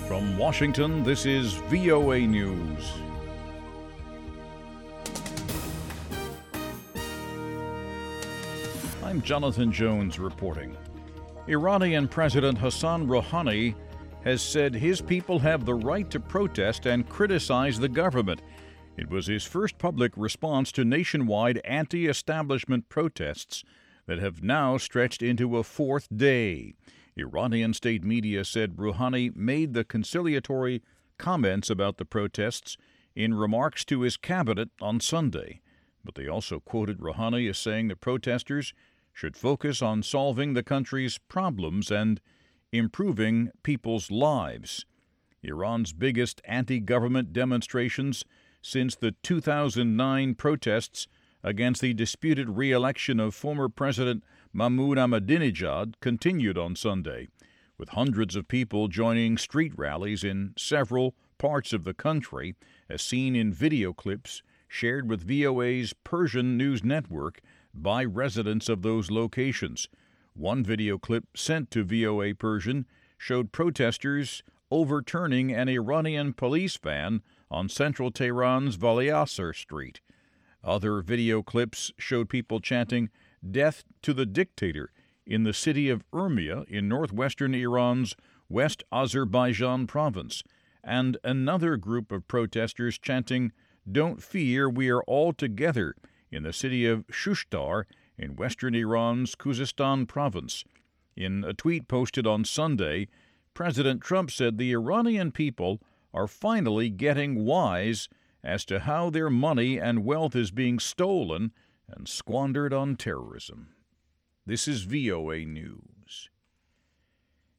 From Washington, this is VOA News. I'm Jonathan Jones reporting. Iranian President Hassan Rouhani has said his people have the right to protest and criticize the government. It was his first public response to nationwide anti-establishment protests that have now stretched into a fourth day. Iranian state media said Rouhani made the conciliatory comments about the protests in remarks to his cabinet on Sunday. But they also quoted Rouhani as saying the protesters should focus on solving the country's problems and improving people's lives. Iran's biggest anti-government demonstrations since the 2009 protests against the disputed re-election of former President Mahmoud Ahmadinejad continued on Sunday, with hundreds of people joining street rallies in several parts of the country, as seen in video clips shared with VOA's Persian news network by residents of those locations. One video clip sent to VOA Persian showed protesters overturning an Iranian police van on central Tehran's Valiasar Street. Other video clips showed people chanting, "Death to the dictator," in the city of Urmia in northwestern Iran's West Azerbaijan province, and another group of protesters chanting, "Don't fear, we are all together," in the city of Shushtar in western Iran's Khuzestan province. In a tweet posted on Sunday, President Trump said the Iranian people are finally getting wise as to how their money and wealth is being stolen and squandered on terrorism. This is VOA News.